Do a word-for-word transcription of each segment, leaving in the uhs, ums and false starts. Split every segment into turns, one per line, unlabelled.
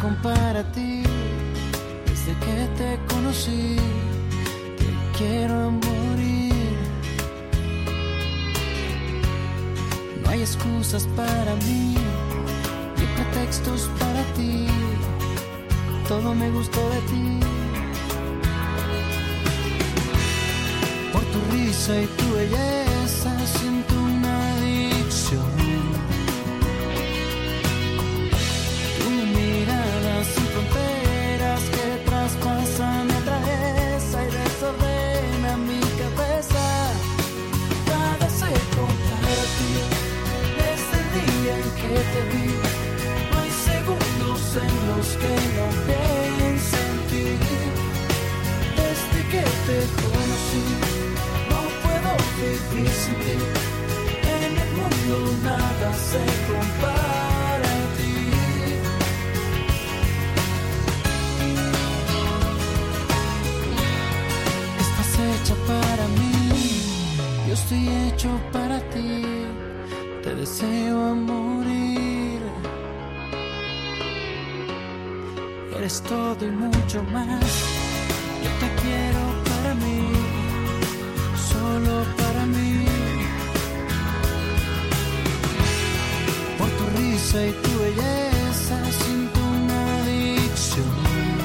compara a ti. Desde que te conocí, te quiero morir. No hay excusas para mí, ni pretextos para ti. Todo me gustó de ti. Por tu risa y tu belleza siento una adicción. Tu mirada sin fronteras que traspasa mi atravesa y desordena mi cabeza. Nada se compara a ti. Desde el día en que te vi, no hay segundos en los que no piense en ti. Desde que te conocí, no puedo vivir sin ti. En el mundo nada se compara a ti. Estás hecha para mí, yo estoy hecho para ti. Te deseo a morir. Eres todo y mucho más. Yo te quiero para mí, solo para mí. Por tu risa y tu belleza siento una adicción.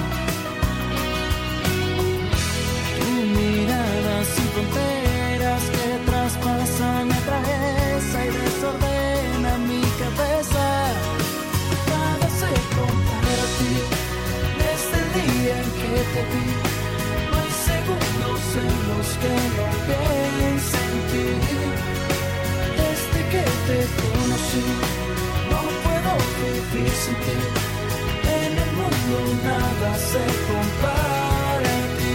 Tu mirada sin fronteras que traspasa, me atraviesa y desordena mi cabeza. Nada se compara a ti. Desde el día en que te vi, no hay segundos en los que no piense en ti. Desde que te conocí, no puedo vivir sin ti. En el mundo nada se compara a ti.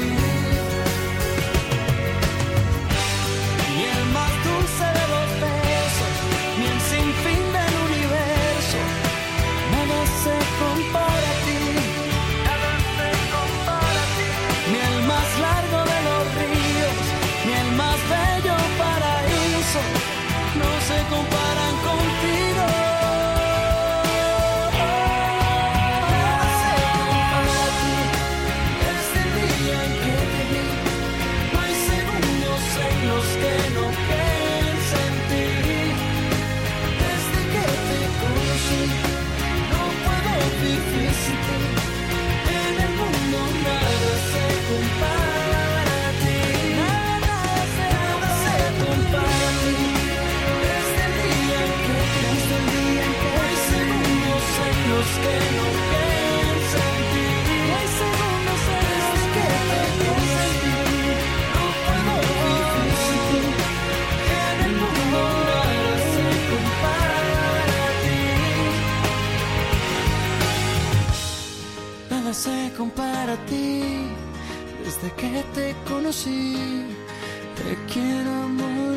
Ni el más dulce de los besos, ni el sinfín del universo, nada se compara a ti. Nada se compara a ti. Ni el más largo de los ríos, ni el más bello paraíso, no se comparan contigo. Nada se compara a ti. Desde el día en que te vi, no hay segundos en los que no piense en ti. Desde que te conocí, no puedo vivir sin ti. En el mundo nada se compara a ti. Nada se, nada se compara a ti. Desde el día en que te desde el día en que hay segundos en los que no pienso en ti. No hay segundos en los que te pienso en ti. No puedo vivir sin ti. En el mundo nada se compara a ti. Nada se compara a ti. Desde que te conocí, te quiero morir.